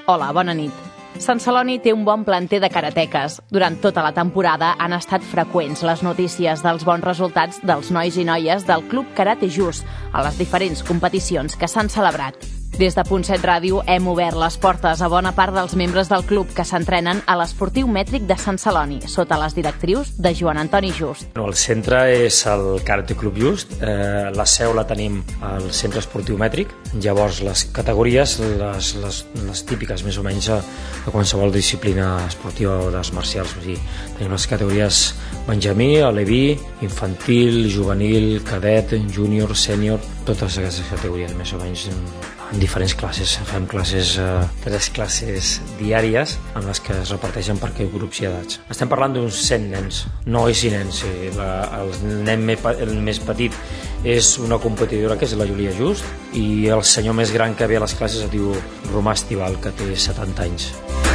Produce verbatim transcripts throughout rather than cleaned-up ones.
Hola, bona nit. Sant Celoni té un bon planter de karateques. Durant tota la temporada han estat freqüents les notícies dels bons resultats dels nois i noies del Club Karate Just a les diferents competicions que s'han celebrat. Des de Punt set Ràdio hem obert les portes a bona part dels membres del club que s'entrenen a l'Esportiu Mètric de Sant Celoni, sota les directrius de Joan Antoni Just. El centre és el Karate Club Just, eh, la seu la tenim al Centre Esportiu Mètric, llavors les categories, les, les, les típiques més o menys de qualsevol disciplina esportiva o d'arts marcials. O sigui, tenim les categories Benjamí, Aleví, infantil, juvenil, cadet, júnior, sènior, totes aquestes categories més o menys en diferents classes. Fem classes, eh, tres classes diàries en les que es reparteixen per aquests grups i edats. Estem parlant d'uns cent nens, nois i nens. Sí. La, el nen més, el més petit és una competidora que és la Júlia Just i el senyor més gran que ve a les classes es diu Romà Estival, que té setanta anys.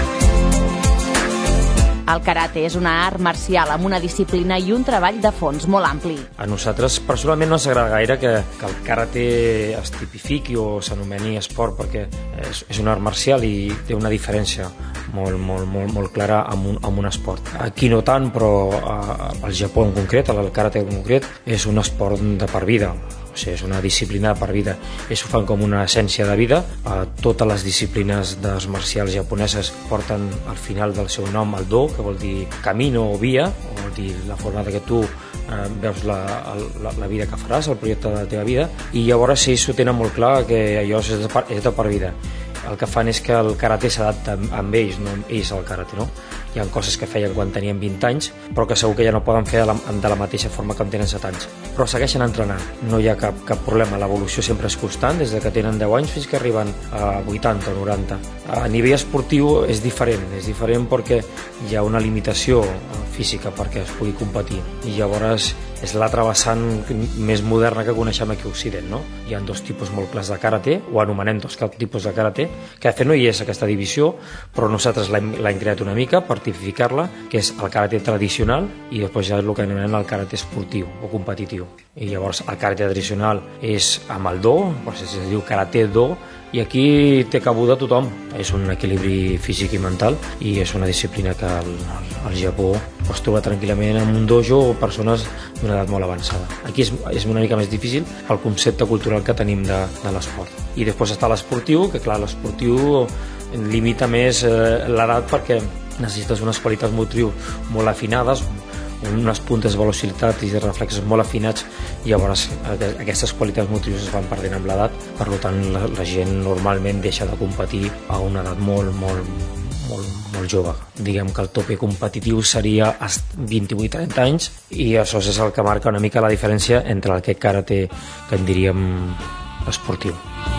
El karate és una art marcial amb una disciplina i un treball de fons molt ampli. A nosaltres personalment no ens agrada gaire que, que el karate es tipifiqui o s'anomeni esport, perquè és, és un art marcial i té una diferència molt, molt, molt, molt clara amb un, amb un esport. Aquí no tant, però a, al Japó en concret, el karate en concret, és un esport de per vida. O sigui, és una disciplina per vida. Ells ho fan com una essència de vida. Eh, totes les disciplines d'arts marcials japoneses porten al final del seu nom el do, que vol dir camino o via, o vol dir la forma que tu eh, veus la, la, la vida que faràs, el projecte de la teva vida, i llavors ells ho tenen molt clar que allò és de per, és de per vida. El que fan és que el karate s'adapta amb ells, no amb ells al karate, no? Hi ha coses que feien quan tenien vint anys, però que segur que ja no poden fer de la, de la mateixa forma que en tenen set anys. Però segueixen entrenant, no hi ha cap, cap problema, l'evolució sempre és constant, des de que tenen deu anys fins que arriben a vuitanta o noranta. A nivell esportiu és diferent, és diferent perquè hi ha una limitació física perquè es pugui competir, i llavors és l'altra vessant més moderna que coneixem aquí a Occident, no? Hi ha dos tipus molt clars de karate, o anomenem dos tipus de karate, que de fet no hi és aquesta divisió, però nosaltres l'hem, l'hem creat una mica per tipificar-la, que és el karate tradicional i després ja és el que anomenem el karate esportiu o competitiu. I llavors el karate tradicional és amb el do, doncs es diu karate do, i aquí té cabuda tothom. És un equilibri físic i mental i és una disciplina que al, al Japó pots trobar tranquil·lament en un dojo o persones d'una edat molt avançada. Aquí és, és una mica més difícil el concepte cultural que tenim de, de l'esport. I després està l'esportiu, que clar, l'esportiu limita més eh, l'edat perquè necessites unes qualitats motrius molt afinades, unes puntes de velocitat i de reflexes molt afinats, i llavors aquestes qualitats motrius es van perdent amb l'edat. Per tant, la, la gent normalment deixa de competir a una edat molt, molt, molt, molt jove. Diguem que el tope competitiu seria als vint-i-vuit a trenta anys, i això és el que marca una mica la diferència entre aquest karate que en diríem esportiu.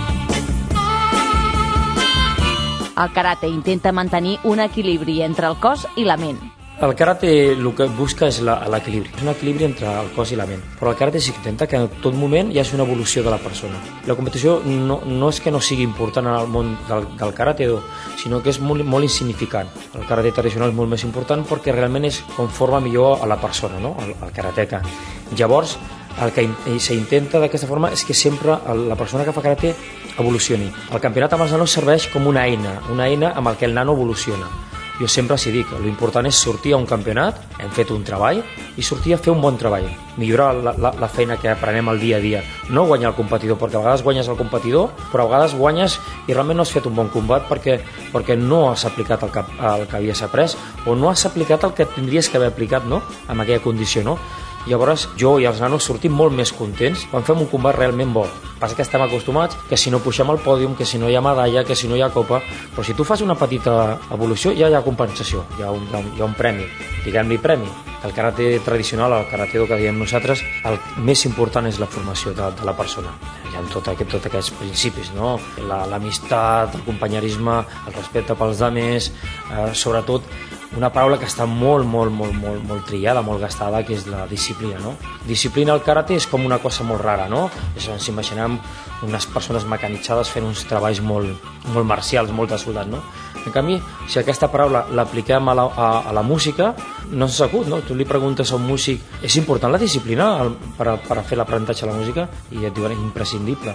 El karate intenta mantenir un equilibri entre el cos i la ment. El karate el que busca és la, l'equilibri, és un equilibri entre el cos i la ment, però el karate sí que intenta que en tot moment hi hagi una evolució de la persona. La competició no, no és que no sigui important en el món del, del karate, sinó que és molt, molt insignificant. El karate tradicional és molt més important perquè realment és com forma millor a la persona, no? el, el karateka. Llavors, el que s'intenta d'aquesta forma és que sempre la persona que fa karate evolucioni. El campionat amb els nanos serveix com una eina, una eina amb el que el nano evoluciona. Jo sempre s'hi dic, l'important és sortir a un campionat, hem fet un treball, i sortir a fer un bon treball, millorar la, la, la feina que aprenem al dia a dia, no guanyar el competidor, perquè a vegades guanyes el competidor, però a vegades guanyes i realment no has fet un bon combat perquè, perquè no has aplicat el que, el que havies après, o no has aplicat el que tindries que haver aplicat, no?, en aquella condició, no? Llavors jo i els nanos sortim molt més contents quan fem un combat realment bo. Passa que estem acostumats que si no pugem al pòdium, que si no hi ha medalla, que si no hi ha copa, però si tu fas una petita evolució ja hi ha compensació, hi ha un, hi ha un, hi ha un premi, diguem-li premi. El karate tradicional, el karate que diem nosaltres, el més important és la formació de, de la persona. Hi ha tot aquest, tot aquests principis, no? La, l'amistat, el companyerisme, el respecte pels altres, eh, sobretot una paraula que està molt, molt, molt, molt, molt trillada, molt gastada, que és la disciplina, no? Disciplina al karate és com una cosa molt rara, no? Ens imaginem unes persones mecanitzades fent uns treballs molt, molt marcials, molt de soldat, no? En canvi, si aquesta paraula l'apliquem a la, a, a la música, no s'ha acut, no? Tu li preguntes a un músic, és important la disciplina per a, per a fer l'aprenentatge de la música? I et diuen, imprescindible.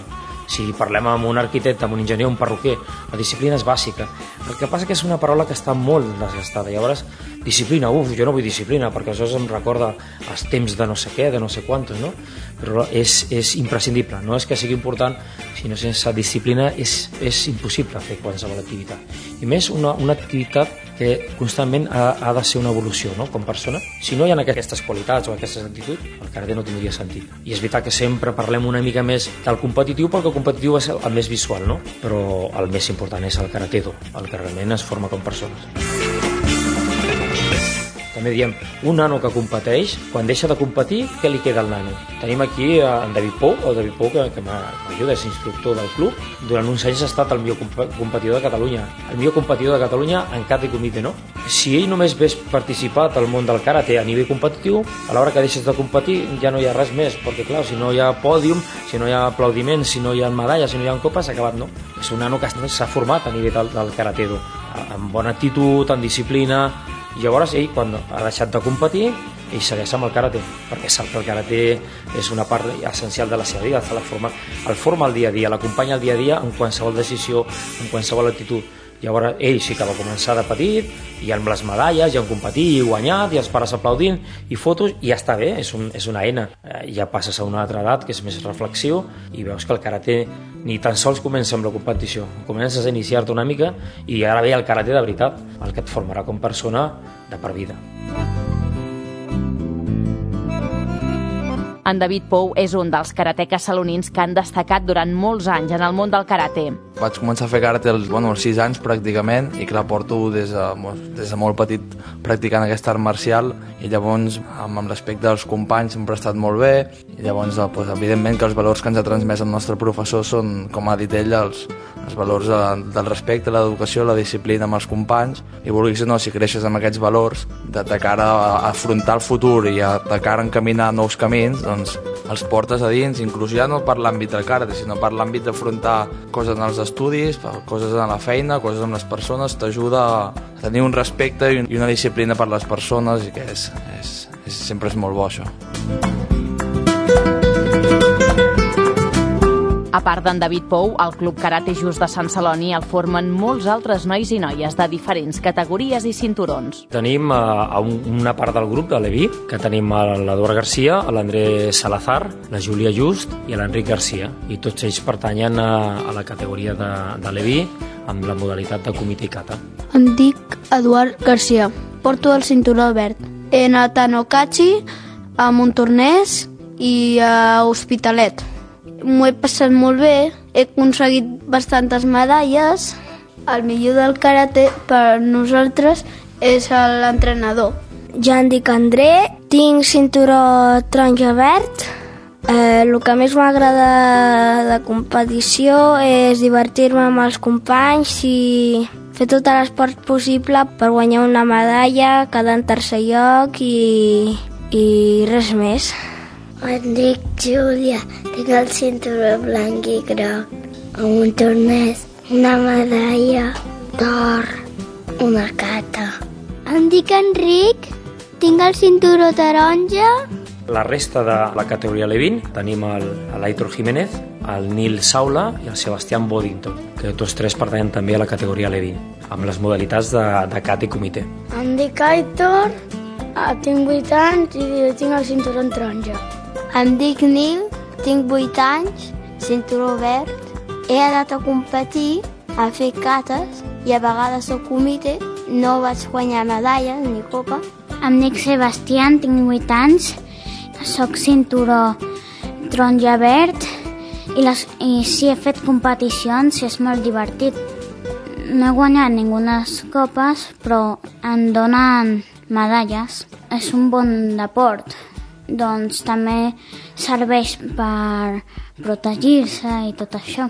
Si parlem amb un arquitecte, amb un enginyer, un perruquer, la disciplina és bàsica. El que passa que és una paraula que està molt desgastada. Llavors, disciplina, uf, jo no vull disciplina, perquè això em recorda els temps de no sé què, de no sé quantos, no? Però és, és imprescindible, no és que sigui important, sinó sense disciplina és, és impossible fer qualsevol activitat. I més una, una activitat que constantment ha, ha de ser una evolució, no? Com persona. Si no hi ha aquestes qualitats o aquestes actituds, el karate no tindria sentit. I és veritat que sempre parlem una mica més del competitiu, perquè el competitiu és el, el més visual, no? Però el més important és el karatedo, el que realment es forma com persones. També diem, un nano que competeix, quan deixa de competir, què li queda al nano? Tenim aquí en David Pou, el David Pou que, que m'ajuda, és instructor del club. Durant uns anys ha estat el millor competidor de Catalunya. El millor competidor de Catalunya en kata i comité, no? Si ell només hagués participat al món del karate a nivell competitiu, a l'hora que deixes de competir ja no hi ha res més, perquè clar, si no hi ha pòdium, si no hi ha aplaudiments, si no hi ha medalles, si no hi ha copes, s'ha acabat, no? És un nano que s'ha format a nivell del, del karatedo, amb bona actitud, amb disciplina. I llavors ell, quan ha deixat de competir, ell segueix amb el karate, perquè sap que el karate és una part essencial de la seva vida, el forma, el forma el dia a dia, l'acompanya el dia a dia en qualsevol decisió, en qualsevol actitud. Llavors ell sí que va començar de petit, i amb les medalles, i en competir, i guanyat, i els pares aplaudint, i fotos, i ja està bé, és, un, és una eina. Eh, ja passes a una altra edat que és més reflexiu, i veus que el karate ni tan sols comença amb la competició, comences a iniciar-te una mica, i ara ve el karate de veritat, el que et formarà com persona de per vida. En David Pou és un dels karateques salonins que han destacat durant molts anys en el món del karate. Vaig començar a fer karate als, bueno, als sis anys pràcticament, i clar, porto des de, des de molt petit practicant aquest art marcial, i llavors amb, amb l'aspecte dels companys sempre ha estat molt bé, i llavors doncs, evidentment que els valors que ens ha transmès el nostre professor són, com ha dit ell, els, els valors de, del respecte, l'educació, la disciplina amb els companys, i vulguis o no, si creixes amb aquests valors, de, de cara a afrontar el futur i a, de cara a encaminar nous camins, doncs els portes a dins, inclús ja no per l'àmbit del karate, sinó per l'àmbit d'afrontar coses en els estudis, coses en la feina, coses amb les persones, t'ajuda a tenir un respecte i una disciplina per les persones, i que és, és, és, sempre és molt bo això. A part d'en David Pou, el Club Karate Just de Sant Celoni el formen molts altres nois i noies de diferents categories i cinturons. Tenim uh, una part del grup de Leví, que tenim l'Eduard Garcia, l'André Salazar, la Júlia Just i l'Enric Garcia, i tots ells pertanyen a, a la categoria de, de Leví amb la modalitat de comitè i kata. Em dic Eduard Garcia, porto el cinturó verd. He anat a Nocachi, a Montornès i a Hospitalet. M'ho he passat molt bé, he aconseguit bastantes medalles. El millor del karate per nosaltres és l'entrenador. Jo em dic André, tinc cinturó taronja verd. Eh, el que més m'agrada de competició és divertir-me amb els companys i fer tot l'esport possible per guanyar una medalla, quedar en tercer lloc i, i res més. Em dic Júlia, tinc el cinturó blanc i groc, amb un tornès, una medalla d'or, una kata. Em dic Enric, tinc el cinturó taronja. La resta de la categoria Levin tenim l'Aitor Jiménez, el Nil Saula i el Sebastián Boddington, que tots tres pertanyen també a la categoria Levin, amb les modalitats de, de kata i comitè. Em dic Aitor, tinc vuit anys i tinc el cinturó taronja. Em dic Nil, tinc vuit anys, cinturó verd. He anat a competir, a fer cates i a vegades al comitè. No vaig guanyar medalles ni copa. Em dic Sebastián, tinc vuit anys, soc cinturó taronja verd i, les, i sí, he fet competicions i és molt divertit. No he guanyat ninguna copes, però em donen medalles. És un bon deport. Doncs també serveix per protegir-se i tot això.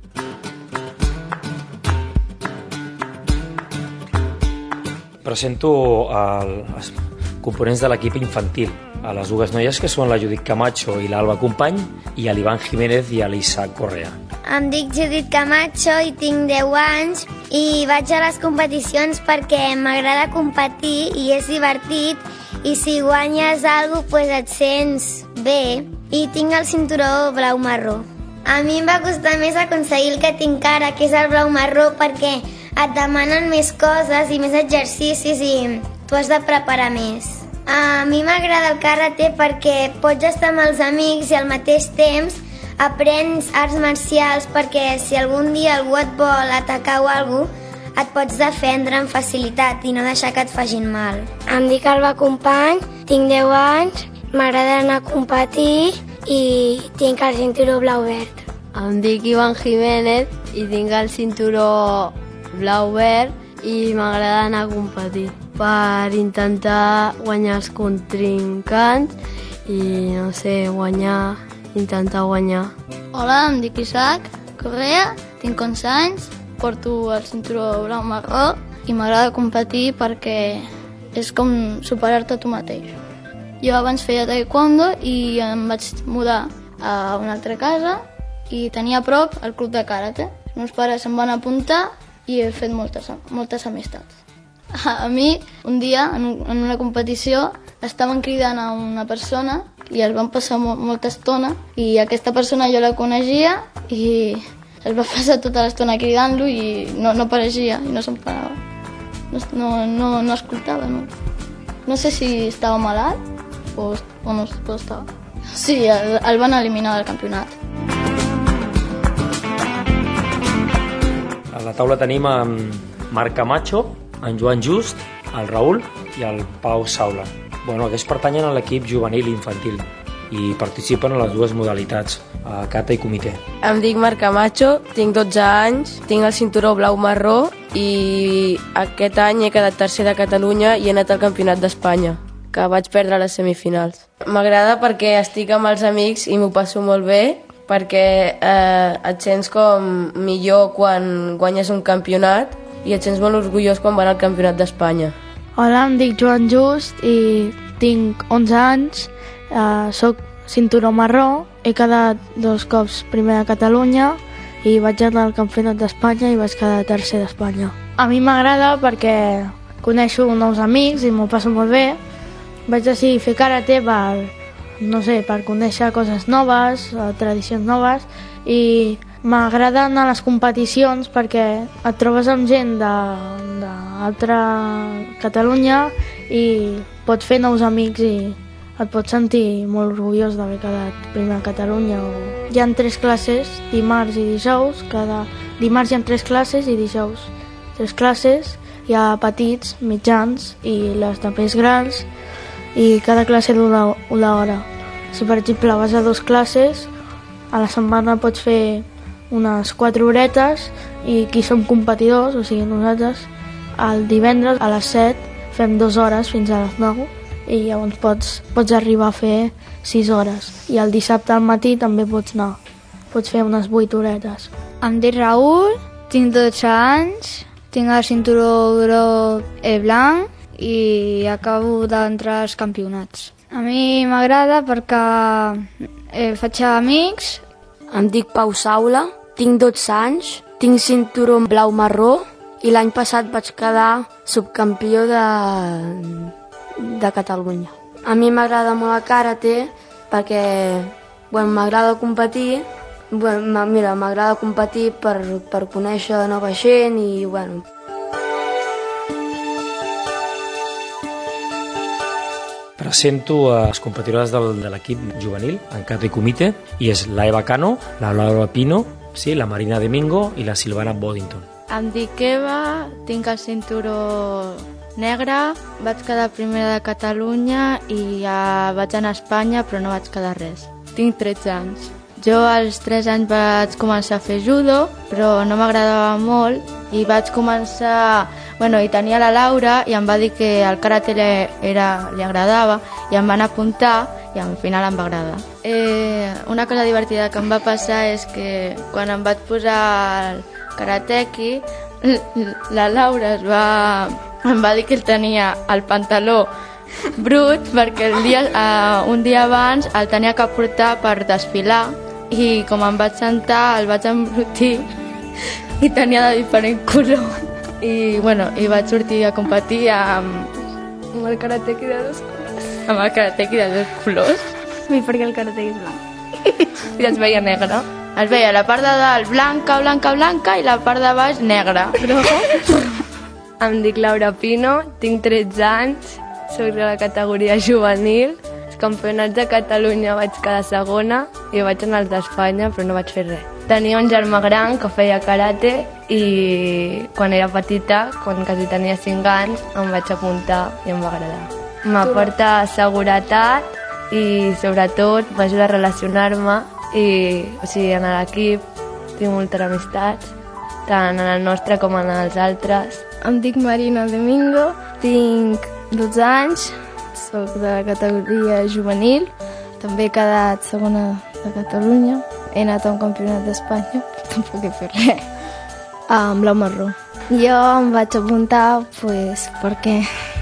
Presento el, els components de l'equip infantil, a les dues noies que són la Judit Camacho i l'Alba Company, i a l'Ivan Jiménez i a l'Isaac Correa. Em dic Judit Camacho i tinc deu anys i vaig a les competicions perquè m'agrada competir i és divertit. I si guanyes alguna cosa, pues et sents bé. I tinc el cinturó blau-marró. A mi em va costar més aconseguir el que tinc ara, que és el blau marró, perquè et demanen més coses i més exercicis i tu has de preparar més. A mi m'agrada el karate perquè pots estar amb els amics i al mateix temps aprens arts marcials, perquè si algun dia algú et vol atacar o alguna cosa, et pots defendre amb facilitat i no deixar que et facin mal. Em dic Alba Company, tinc deu anys, m'agrada anar a competir i tinc el cinturó blau-verd. Em dic Ivan Jiménez i tinc el cinturó blau-verd i m'agrada anar a competir per intentar guanyar els contrincants i, no sé, guanyar, intentar guanyar. Hola, em dic Isaac Correa, tinc onze anys, porto el cinturó blau-marró i m'agrada competir perquè és com superar-te tu mateix. Jo abans feia taekwondo i em vaig mudar a una altra casa i tenia a prop el club de karate. Els meus pares em van apuntar i he fet moltes, moltes amistats. A mi, un dia, en una competició, estaven cridant a una persona i es van passar mo molta estona i aquesta persona jo la coneixia i es va passar tota l'estona cridant-lo i no, no apareixia i no se'n parava. No, no, no escoltava, no. No sé si estava malalt o, o no o estava. Sí, el, el van eliminar del campionat. A la taula tenim en Marc Camacho, en Joan Just, el Raül i el Pau Saula. Bueno, aquests pertanyen a l'equip juvenil i infantil i participen en les dues modalitats, a kata i comitè. Em dic Marc Camacho, tinc dotze anys, tinc el cinturó blau-marró i aquest any he quedat tercer de Catalunya i he anat al Campionat d'Espanya, que vaig perdre a les semifinals. M'agrada perquè estic amb els amics i m'ho passo molt bé, perquè eh, et sents com millor quan guanyes un campionat i et sents molt orgullós quan van al Campionat d'Espanya. Hola, em dic Joan Just i tinc onze anys, eh, soc cinturó marró, he quedat dos cops primer de Catalunya i vaig anar al Campionat d'Espanya i vaig quedar tercer d'Espanya. A mi m'agrada perquè coneixo nous amics i m'ho passo molt bé. Vaig decidir fer karate per, no sé, per conèixer coses noves, tradicions noves i m'agrada anar a les competicions perquè et trobes amb gent d'altra Catalunya i pots fer nous amics i et pots sentir molt orgullós d'haver quedat primer a Catalunya. Hi ha tres classes, dimarts i dijous. Cada dimarts hi ha tres classes i dijous tres classes. Hi ha petits, mitjans i les de més grans i cada classe d'una una hora. Si per exemple vas a dues classes, a la setmana pots fer unes quatre horetes i qui som competidors, o sigui nosaltres, el divendres a les set fem dues hores fins a les nou i llavors pots, pots arribar a fer sis hores. I el dissabte al matí també pots anar, pots fer unes vuit horetes. Em dic Raül, tinc dotze anys, tinc el cinturó groc i blanc i acabo d'entrar als campionats. A mi m'agrada perquè eh, faig amics. Em dic Pau Saula, tinc dotze anys, tinc cinturó blau-marró i l'any passat vaig quedar subcampió de, de Catalunya. A mi m'agrada molt el karate perquè bueno, m'agrada competir, bueno, mira, m'agrada competir per, per conèixer nova gent i bueno. Presento a les competidores del, de l'equip juvenil en kata i comitè i és la Eva Cano, la Laura Pino, sí, la Marina Domingo i la Silvana Boddington. Em dic Eva, tinc el cinturó negre, vaig quedar primera de Catalunya i ja vaig anar a Espanya però no vaig quedar res. Tinc tretze anys. Jo als tres anys vaig començar a fer judo, però no m'agradava molt i vaig començar... Bueno, i tenia la Laura i em va dir que el karate li, era, li agradava i em van apuntar i al final em va agradar. Eh, una cosa divertida que em va passar és que quan em vaig posar el karateki, la Laura es va, em va dir que ell tenia el pantaló brut perquè el dia, eh, un dia abans el tenia que portar per desfilar i com em vaig sentar el vaig embrutir i tenia de diferent color. I, bueno, i vaig sortir a competir amb, amb el karateki de dos colors. Amb el karateki de dos colors? Sí, perquè el karateki és blanc. I es veia negre. es veia la part de dalt blanca, blanca, blanca i la part de baix negra. Em dic Laura Pino, tinc tretze anys, soc de la categoria juvenil. Els campionats de Catalunya vaig quedar segona i vaig anar als d'Espanya, però no vaig fer res. Tenia un germà gran que feia karate i quan era petita, quan quasi tenia cinc anys, em vaig apuntar i em va agradar. M'aporta seguretat i sobretot m'ajuda a relacionar-me i o sigui, en l'equip tinc moltes amistats, tant en el nostre com en els altres. Em dic Marina Domingo, tinc dotze anys, soc de la categoria juvenil, també he quedat segona de Catalunya, he anat a un campionat d'Espanya, tampoc he fet res, amb blau marró. Jo em vaig apuntar pues, perquè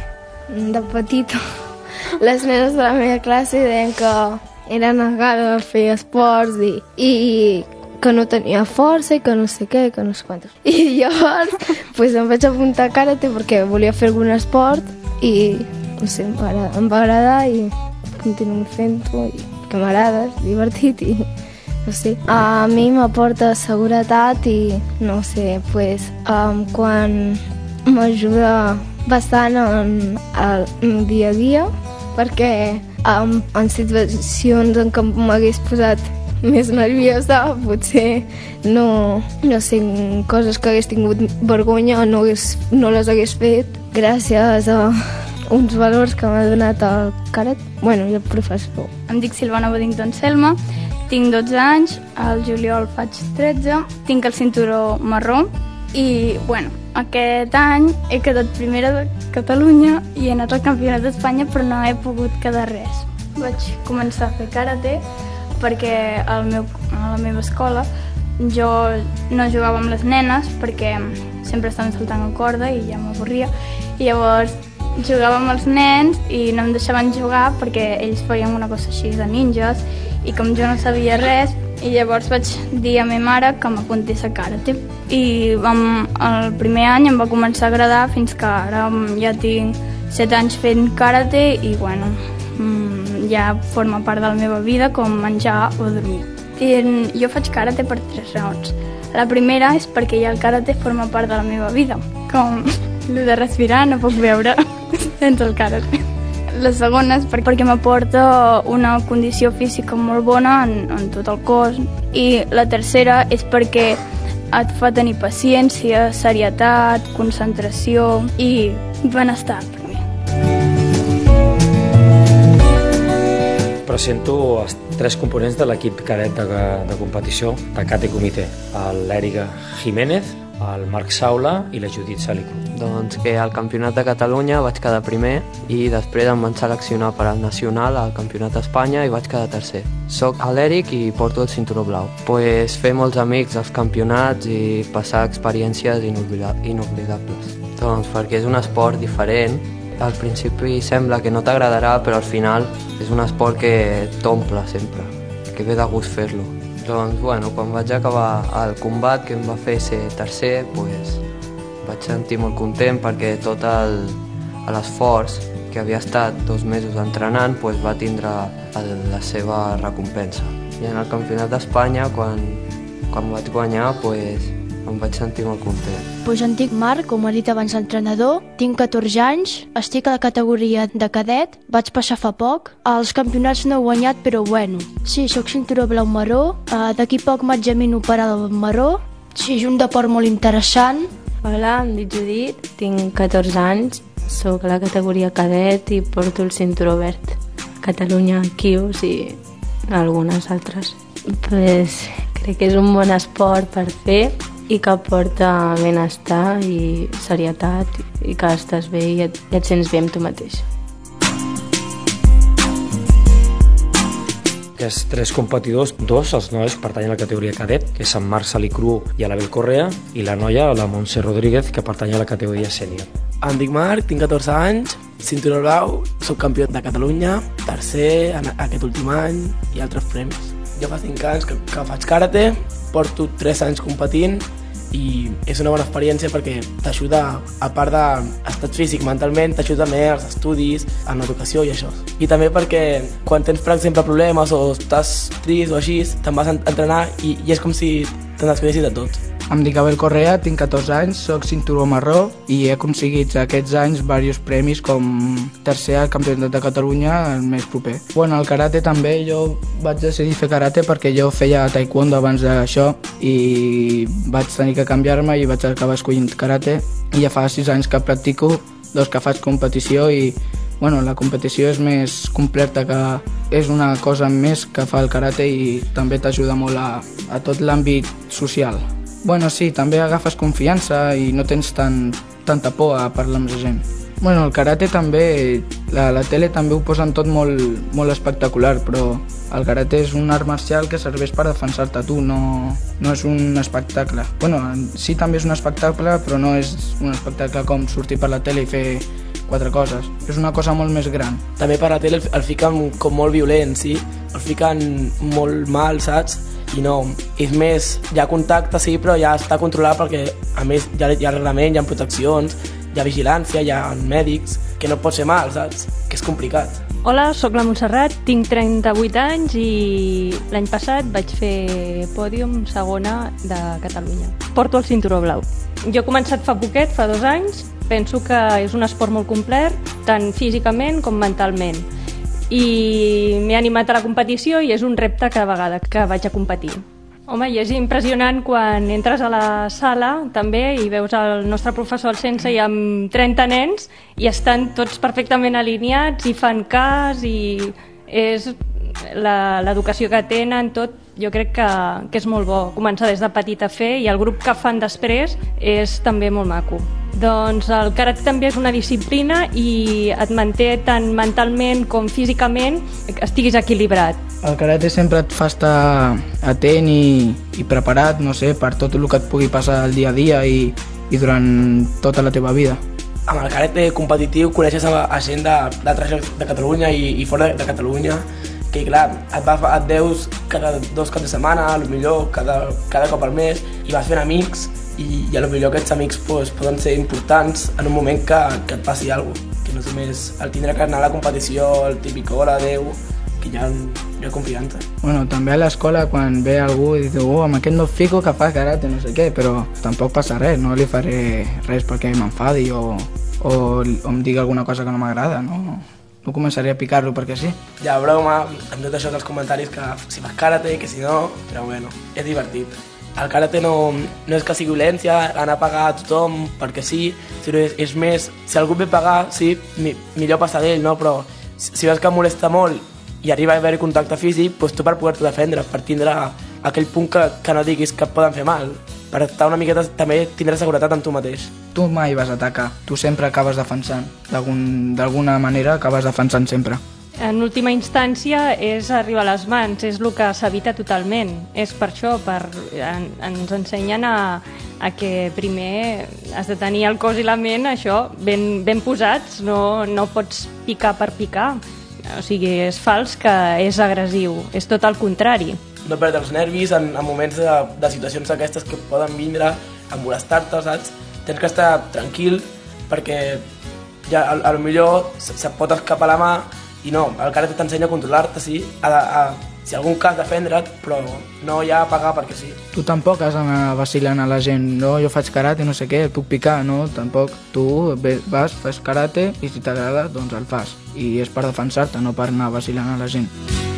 de petita les nenes de la meva classe deien que era negada a fer esports i, i que no tenia força i que no sé què, que no sé quantos. I llavors pues, em vaig apuntar a karate perquè volia fer algun esport i no sé, em va agradar, em va agradar i continuo fent-ho i que m'agrada, és divertit i no sé. A mi m'aporta seguretat i no sé, pues, um, quan m'ajuda bastant en el dia a dia perquè um, en situacions en què m'hagués posat més nerviosa, potser no, no sé, coses que hagués tingut vergonya o no, hagués, no les hagués fet gràcies a uns valors que m'ha donat el karate, bueno, i el professor. Em dic Silvana Boddington Selma, tinc dotze anys, al juliol faig tretze, tinc el cinturó marró i, bueno, aquest any he quedat primera de Catalunya i he anat al campionat d'Espanya però no he pogut quedar res. Vaig començar a fer karate perquè al meu, a la meva escola jo no jugava amb les nenes perquè sempre estaven saltant a corda i ja m'avorria i llavors jugava amb els nens i no em deixaven jugar perquè ells feien una cosa així de ninjas i com jo no sabia res i llavors vaig dir a ma mare que m'apuntés a karate i vam, el primer any em va començar a agradar fins que ara ja tinc set anys fent karate i bueno, ja forma part de la meva vida com menjar o dormir. I jo faig karate per tres raons. La primera és perquè ja el karate forma part de la meva vida, com el de respirar no puc veure sense el karate. La segona és perquè m'aporta una condició física molt bona en, en tot el cos i la tercera és perquè et fa tenir paciència, serietat, concentració i benestar per mi. Presento els tres components de l'equip cadet de, de competició de Kate Comitè, l'Èrica Jiménez, el Marc Saula i la Judit Salicu. Doncs que al Campionat de Catalunya vaig quedar primer i després em van seleccionar per al Nacional al Campionat d'Espanya i vaig quedar tercer. Soc l'Èric i porto el cinturó blau. Pues fer molts amics als campionats i passar experiències inoblidables. Doncs perquè és un esport diferent. Al principi sembla que no t'agradarà, però al final és un esport que t'omple sempre, que ve de gust fer-lo. Doncs, bueno, quan vaig acabar el combat que em va fer ser tercer, pues, vaig sentir molt content perquè tot l'esforç que havia estat dos mesos entrenant pues, va tindre la seva recompensa. I en el Campionat d'Espanya, quan, quan vaig guanyar, pues, em vaig sentir molt content. Pues em dic Marc, com ha dit abans l'entrenador, tinc catorze anys, estic a la categoria de cadet, vaig passar fa poc. Els campionats no he guanyat, però bueno. Sí, sóc cinturó blau marró, uh, d'aquí poc m'examino per al marró. Sí, és un deport molt interessant. Hola, em dic Judit, tinc catorze anys, sóc a la categoria cadet i porto el cinturó verd. Catalunya, Quios i algunes altres. Pues, crec que és un bon esport per fer i que porta benestar i serietat i que estàs bé i et, i et sents bé amb tu mateix. Aquests tres competidors, dos, els nois, pertanyen a la categoria cadet, que és en Marc Salicru i Anabel Correa, i la noia, la Montse Rodríguez, que pertany a la categoria sènior. Em dic Marc, tinc catorze anys, cinturó blau, soc campió de Catalunya, tercer en aquest últim any i altres premis. Jo fa cinc anys que, que faig karate, porto tres anys competint i és una bona experiència perquè t'ajuda, a part d'estat físic, mentalment, t'ajuda més als estudis, en l'educació i això. I també perquè quan tens, per exemple, problemes o estàs trist o així, te'n vas a entrenar i, i és com si te n'escuidessis de tot. Em dic Abel Correa, tinc catorze anys, soc cinturó marró i he aconseguit aquests anys diversos premis com tercer al Campionat de Catalunya, el més proper. Bueno, el karate també, jo vaig decidir fer karate perquè jo feia taekwondo abans d'això i vaig tenir que canviar-me i vaig acabar escollint karate i ja fa sis anys que practico, doncs que faig competició i bueno, la competició és més completa, que és una cosa més que fa el karate i també t'ajuda molt a, a tot l'àmbit social. Bueno, sí, també agafes confiança i no tens tan, tanta por a parlar amb la gent. Bueno, el karate també, la, la tele també ho posen tot molt, molt espectacular, però el karate és un art marcial que serveix per defensar-te tu, no, no és un espectacle. Bueno, sí també és un espectacle, però no és un espectacle com sortir per la tele i fer quatre coses. És una cosa molt més gran. També per la tele el, el fiquen com molt violent, sí? El fiquen molt mal, saps? I no, és més, hi ha contacte, sí, però ja està controlat perquè, a més, hi ha, hi ha reglament, hi ha proteccions, hi ha vigilància, hi ha mèdics, que no pot ser mal, saps? Que és complicat. Hola, sóc la Montserrat, tinc trenta-vuit anys i l'any passat vaig fer pòdium segona de Catalunya. Porto el cinturó blau. Jo he començat fa poquet, fa dos anys, penso que és un esport molt complet, tant físicament com mentalment. I m'he animat a la competició i és un repte cada vegada que vaig a competir. Home, i és impressionant quan entres a la sala també i veus el nostre professor al Sense i amb trenta nens i estan tots perfectament alineats i fan cas i és l'educació que tenen, tot, jo crec que, que és molt bo començar des de petit a fer i el grup que fan després és també molt maco. Doncs el karate també és una disciplina i et manté tant mentalment com físicament que estiguis equilibrat. El karate sempre et fa estar atent i, i preparat, no sé, per tot el que et pugui passar el dia a dia i, i durant tota la teva vida. Amb el karate competitiu coneixes a, a gent d'altres llocs de Catalunya i, i fora de, de Catalunya, que clar, et, va, et veus cada dos caps de setmana, a lo millor cada, cada cop al mes, i vas fent amics i, i a lo millor aquests amics pues, poden ser importants en un moment que, que et passi alguna cosa, que no és només el tindre que anar a la competició, el típic hora, deu, que hi ha, hi ha confiança. Bueno, també a l'escola quan ve algú i diu, oh, amb aquest no fico que fa karate, no sé què, però tampoc passa res, no li faré res perquè m'enfadi o, o, o em digui alguna cosa que no m'agrada, no? No començaré a picar-lo perquè sí. Hi ha broma amb tot això dels comentaris que si fas karate, que si no, però bueno, és divertit. El karate no, no és que sigui violència, anar a pagar a tothom perquè sí, sinó és, és més, si algú ve a pagar, sí, mi, millor passar d'ell, no? Però si, si veus que molesta molt i arriba a haver contacte físic, doncs tu per poder-te defendre, per tindre aquell punt que, que no diguis que et poden fer mal, per estar una miqueta també tindre seguretat en tu mateix. Tu mai vas atacar, tu sempre acabes defensant, d'alguna manera acabes defensant sempre. En última instància és arribar a les mans, és el que s'evita totalment. És per això, per, en, ens ensenyen a, a que primer has de tenir el cos i la ment això ben, ben posats, no, no pots picar per picar. O sigui, és fals que és agressiu, és tot el contrari. No perdre els nervis en, en moments de, de situacions aquestes que poden vindre a molestar-te, saps? Tens que estar tranquil perquè ja, a, a lo millor se't pot escapar la mà i no, el karate t'ensenya a controlar-te, sí, a, a, si algun cas defendre't, però no ja a pagar perquè sí. Tu tampoc has d'anar vacilant a la gent, no, jo faig karate, no sé què, et puc picar, no, tampoc. Tu vas, fas karate i si t'agrada, doncs el fas. I és per defensar-te, no per anar vacilant a la gent.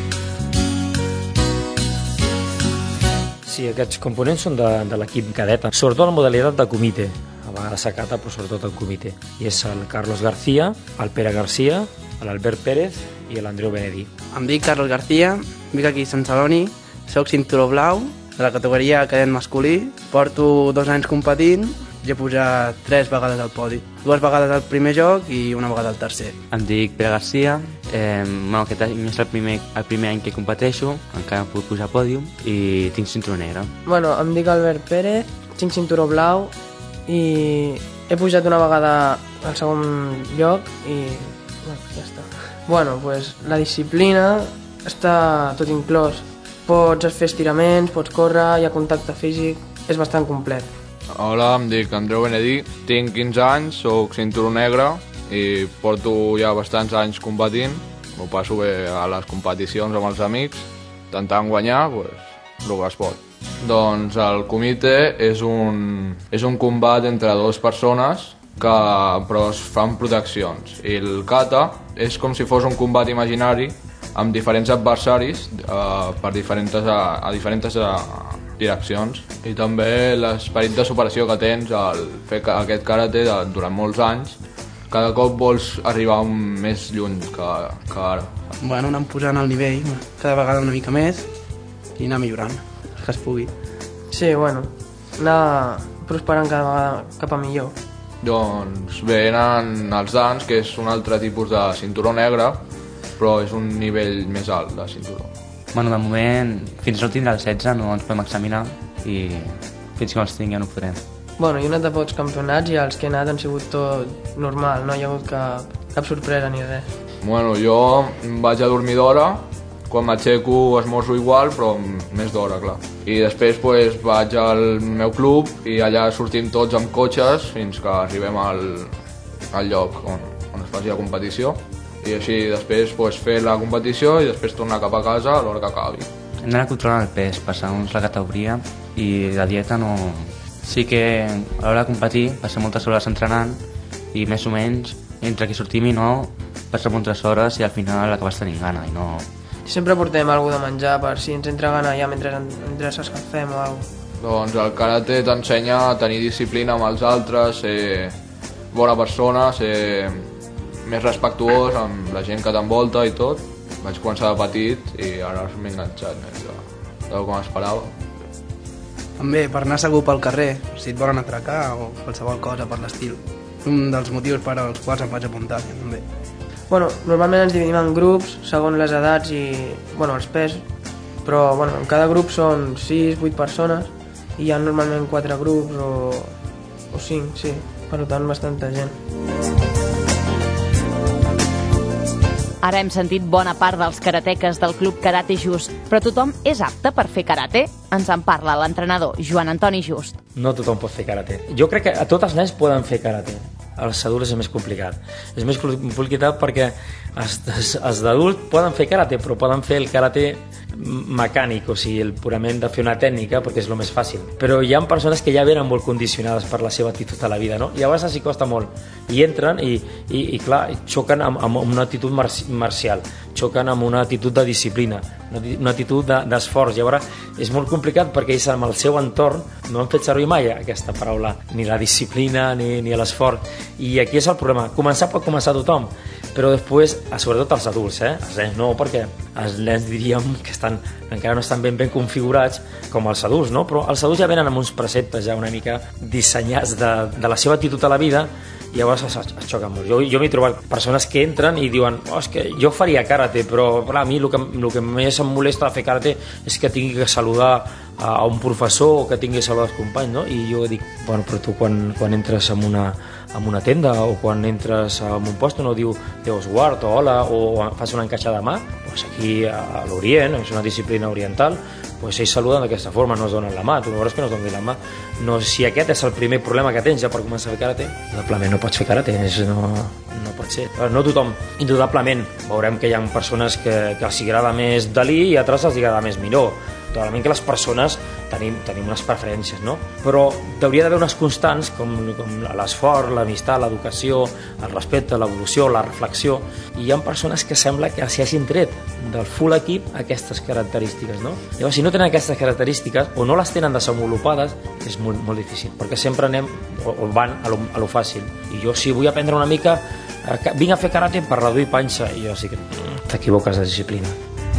Sí, aquests components són de, de l'equip cadeta, sobretot la modalitat de comitè, a vegades sacata, però sobretot el comitè. I és el Carlos García, el Pere García, l'Albert Pérez i l'Andreu Benedí. Em dic Carlos García, vinc aquí a Sant Celoni, soc cinturó blau, de la categoria cadet masculí, porto dos anys competint i he posat tres vegades al podi. Dues vegades al primer joc i una vegada al tercer. Em dic Pere García, eh, bueno, aquest any és el primer, el primer any que competeixo, encara puc posar pòdium i tinc cinturó negre. Bueno, em dic Albert Pérez, tinc cinturó blau i he pujat una vegada al segon lloc i bueno, ja està. Bueno, pues la disciplina està tot inclòs. Pots fer estiraments, pots córrer, hi ha contacte físic, és bastant complet. Hola, em dic Andreu Benedí, tinc quinze anys, soc cinturó negre i porto ja bastants anys competint. M'ho passo bé a les competicions amb els amics, intentant guanyar pues, el que es pot. Doncs el comitè és un, és un combat entre dues persones que però es fan proteccions. I el kata és com si fos un combat imaginari amb diferents adversaris eh, per diferents, a, a diferents a, direccions. I també l'esperit de superació que tens al fer aquest karate de, durant molts anys. Cada cop vols arribar més lluny que, que ara. Bueno, anar posant el nivell cada vegada una mica més i anar millorant, que es pugui. Sí, bueno, anar prosperant cada vegada cap a millor. Doncs venen els dans, que és un altre tipus de cinturó negre, però és un nivell més alt de cinturó. Bueno, de moment, fins no tindrà el setze no ens podem examinar i fins que els tingui ja no ho podrem. Bueno, jo he anat a pocs campionats i els que he anat han sigut tot normal, no hi ha hagut cap, cap sorpresa ni res. Bueno, jo vaig a dormir d'hora, quan m'aixeco esmorzo igual, però més d'hora, clar. I després pues, vaig al meu club i allà sortim tots amb cotxes fins que arribem al, al lloc on, on es faci la competició. I així després pues, fer la competició i després tornar cap a casa a l'hora que acabi. Hem d'anar controlant el pes, passar-nos la categoria i la dieta no... Sí que a l'hora de competir passa moltes hores entrenant i més o menys entre que sortim i no passa moltes hores i al final acabes tenint gana i no... Sempre portem alguna de menjar per si ens entra gana ja mentre, mentre s'escalfem o alguna cosa. Doncs el karate t'ensenya a tenir disciplina amb els altres, ser bona persona, ser més respectuós amb la gent que t'envolta i tot. Vaig començar de petit i ara m'he enganxat més de, de com esperava. També per anar segur pel carrer, si et volen atracar o qualsevol cosa per l'estil. Un dels motius per als quals em vaig apuntar, també. Bueno, normalment ens dividim en grups, segons les edats i bueno, els pes, però bueno, en cada grup són sis vuit persones i hi ha normalment quatre grups o, o cinc, sí, per tant bastanta gent. Ara hem sentit bona part dels karateques del Club Karate Just, però tothom és apte per fer karate? Ens en parla l'entrenador Joan Antoni Just. No tothom pot fer karate. Jo crec que a tots els nens poden fer karate. Els adults és més complicat. És més complicat perquè els, els d'adults poden fer karate, però poden fer el karate mecànic, o sigui, el purament de fer una tècnica, perquè és el més fàcil. Però hi ha persones que ja venen molt condicionades per la seva actitud a la vida, no? I a vegades els costa molt. I entren i, i, i clar, xoquen amb, amb una actitud marcial, xoquen amb una actitud de disciplina, una actitud d'esforç. Llavors és molt complicat perquè ells amb el seu entorn no han fet servir mai aquesta paraula, ni la disciplina ni, ni l'esforç. I aquí és el problema. Començar pot començar tothom, però després, sobretot els adults, eh? Els nens no, perquè els nens diríem que estan, encara no estan ben ben configurats com els adults, no? Però els adults ja venen amb uns preceptes ja una mica dissenyats de, de la seva actitud a la vida i llavors es, es xoca molt. Jo, jo m'he trobat persones que entren i diuen oh, és que jo faria karate, però clar, a mi el que, el que més em molesta de fer karate és que tingui que saludar a, a un professor o que tingui que saludar els companys, no? I jo dic, bueno, però tu quan, quan entres en una, en una tenda o quan entres en un lloc no diu Déus guard o hola o fas una encaixada de mà, doncs aquí a l'Orient, és una disciplina oriental, pues ells saluden d'aquesta forma, no es donen la mà, tu veuràs que no es donen la mà. No, si aquest és el primer problema que tens ja per començar a fer karate, indudablement no pots fer karate, és, no, no pot ser. No tothom, indudablement, veurem que hi ha persones que, que els agrada més Dalí i a altres els agrada més Miró. Totalment que les persones tenim, tenim unes preferències, no? Però hauria d'haver unes constants com, com l'esforç, l'amistat, l'educació, el respecte, l'evolució, la reflexió, i hi ha persones que sembla que s'hi hagin tret del full equip aquestes característiques, no? Llavors, si no tenen aquestes característiques o no les tenen desenvolupades, és molt, molt difícil, perquè sempre anem o, o van a lo, a lo fàcil. I jo, si vull aprendre una mica, eh, vinc a fer karate per reduir panxa, i jo sí que t'equivoques de disciplina.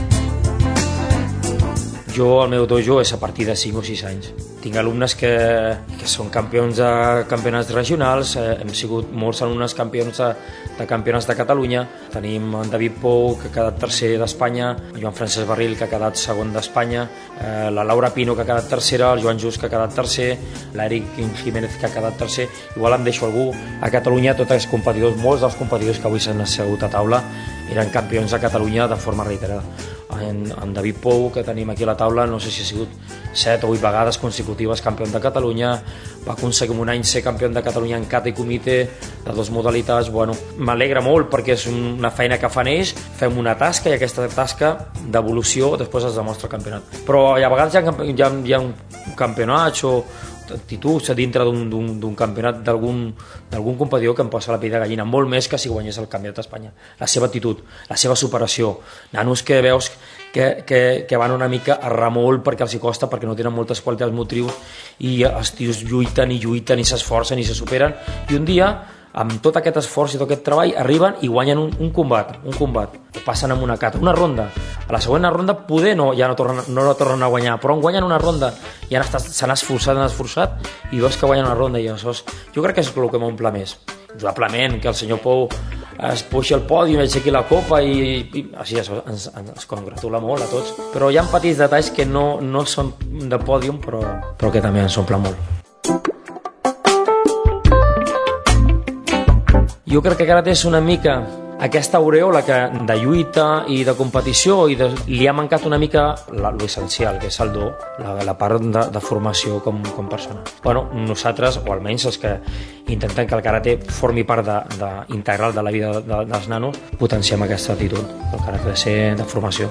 Jo, el meu dojo és a partir de cinc o sis anys. Tinc alumnes que, que són campions de campionats regionals, eh, hem sigut molts alumnes campions de, de campionats de Catalunya. Tenim en David Pou, que ha quedat tercer d'Espanya, el Joan Francesc Barril, que ha quedat segon d'Espanya, eh, la Laura Pino, que ha quedat tercera, el Joan Just, que ha quedat tercer, l'Eric Jiménez, que ha quedat tercer. Igual em deixo algú. A Catalunya, tots els competidors, molts dels competidors que avui s'han assegut a taula, eren campions de Catalunya de forma reiterada. en, en David Pou, que tenim aquí a la taula, no sé si ha sigut set o vuit vegades consecutives campió de Catalunya, va aconseguir un any ser campió de Catalunya en kata i comitè de dues modalitats. Bueno, m'alegra molt perquè és una feina que fan ells, fem una tasca i aquesta tasca d'evolució després es demostra al campionat. Però a vegades hi ha, hi ha, hi ha campionats o actituds a dintre d'un campionat d'algun competidor que em posa la pell de gallina, molt més que si guanyés el campionat d'Espanya. La seva actitud, la seva superació, nanos que veus que, que, que van una mica a remolc perquè els hi costa, perquè no tenen moltes qualitats motrius i els tios lluiten i lluiten i s'esforcen i se superen, i un dia amb tot aquest esforç i tot aquest treball arriben i guanyen un, un combat, un combat, passen amb una cata, una ronda. A la següent ronda poder no, ja no tornen, no la tornen a guanyar, però guanyen una ronda i s'han esforçat, han esforçat i veus que guanyen una ronda i això és, jo crec que és el que m'omple més. Indudablement que el senyor Pou es puixi al pòdium i aixequi la copa i, i així això ens, ens congratula molt a tots, però hi ha petits detalls que no, no són de pòdium però, però que també ens omple molt. Jo crec que karate és una mica aquesta aureola que, de lluita i de competició i de, li ha mancat una mica l'essencial, que és el do, la, la part de, de formació com, com persona. Bueno, nosaltres, o almenys els que intentem que el karate formi part de, de, integral de la vida de, dels nanos, potenciem aquesta actitud, el karate de ser de formació.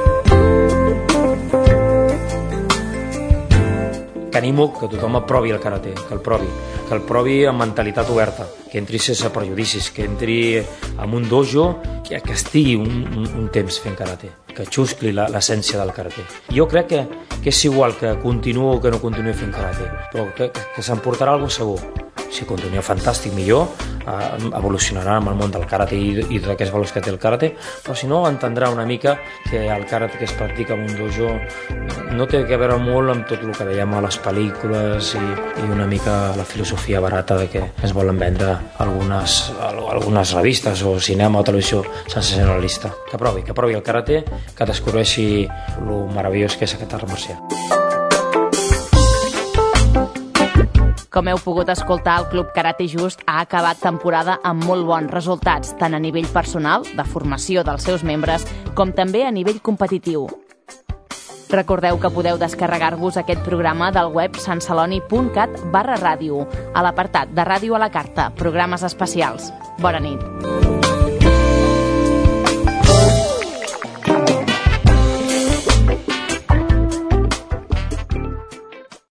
Que animo que tothom provi el karate, que el provi, que el provi amb mentalitat oberta, que entri sense prejudicis, que entri en un dojo, que, que estigui un, un, un temps fent karate, que xuscli l'essència del karate. Jo crec que, que és igual que continuo o que no continuï fent karate, però que, que, que s'emportarà alguna cosa segur. Si continua fantàstic, millor, eh, evolucionarà amb el món del karate i, i d'aquests valors que té el karate, però si no entendrà una mica que el karate que es practica en un dojo no té a veure molt amb tot el que veiem a les pel·lícules i, i una mica la filosofia barata de que es volen vendre algunes, algunes revistes o cinema o televisió sensacionalista. Que provi, que provi el karate, que descobreixi lo meravellós que és aquest art marcial. Com heu pogut escoltar, el Club Karate Just ha acabat temporada amb molt bons resultats, tant a nivell personal, de formació dels seus membres, com també a nivell competitiu. Recordeu que podeu descarregar-vos aquest programa del web santceloni punt cat barra ràdio, a l'apartat de Ràdio a la Carta, programes especials. Bona nit.